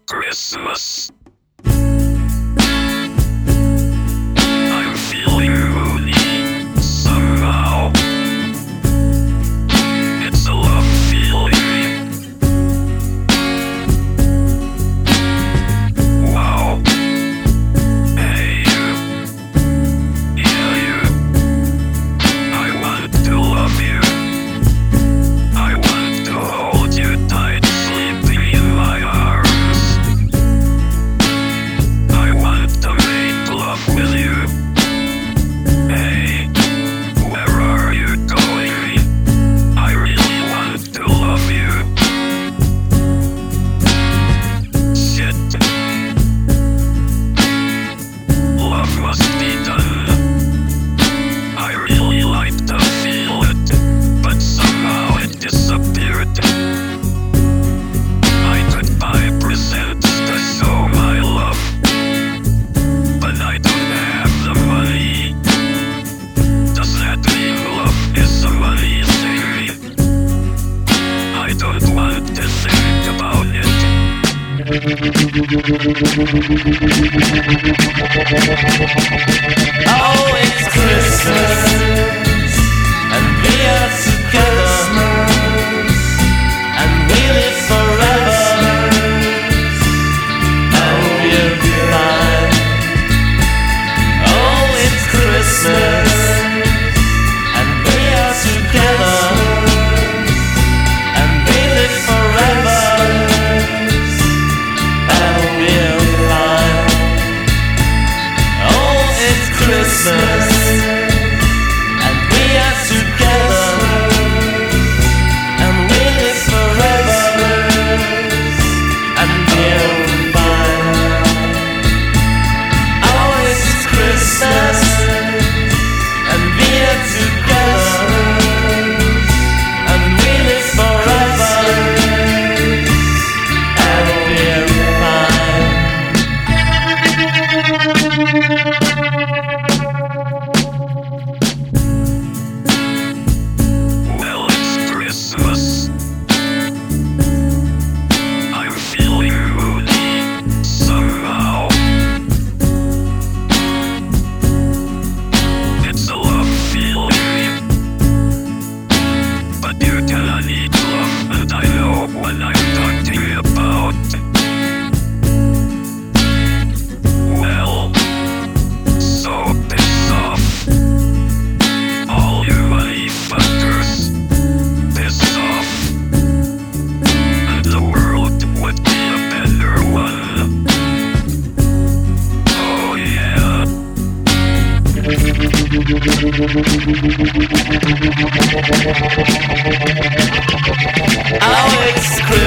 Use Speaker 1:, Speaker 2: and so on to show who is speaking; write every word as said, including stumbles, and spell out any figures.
Speaker 1: Christmas. I'm feeling moody somehow. It's a love feeling. Wow. Hey you. Yeah you. I want to love you. I want to hold you tight, sleeping in my arms. I want to make love with you. Hey, where are you going? I really want to love you. Shit. Love must be done. I really like to feel it, but somehow it disappeared. I could buy presents to show my love, but I don't have the money. Does that mean love is a money thing? I don't want to think about it.
Speaker 2: Oh, it's Christmas, and we are together, and we live forever, and we'll be fine. Oh, it's Christmas, and we are together, and we live forever, and we'll be fine. Oh, it's Christmas, and we are together, and we live forever, and we'll be fine. Oh, it's Christmas, and we are together, and we live forever, and we'll be fine.
Speaker 1: Well, it's Christmas. I'm feeling moody somehow. It's a love feeling, but you cannot need love, and I know what I'm talking about. Well, so piss off, all you money fuckers. Piss off, and the world would be a better one. Oh yeah.
Speaker 2: Oh, it's Christmas.